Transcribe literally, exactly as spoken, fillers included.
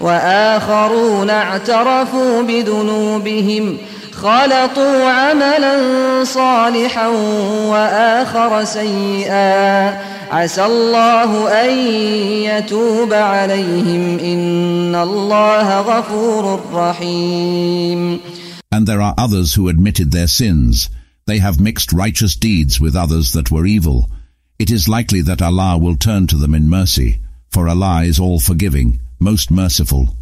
وآخرون اعترفوا بذنوبهم خلطوا عملا صالحا وآخر سيئا عسى الله أن يتوب عليهم إن الله غفور رحيم. And there are others who admitted their sins. They have mixed righteous deeds with others that were evil. It is likely that Allah will turn to them in mercy, for Allah is all-forgiving, most merciful.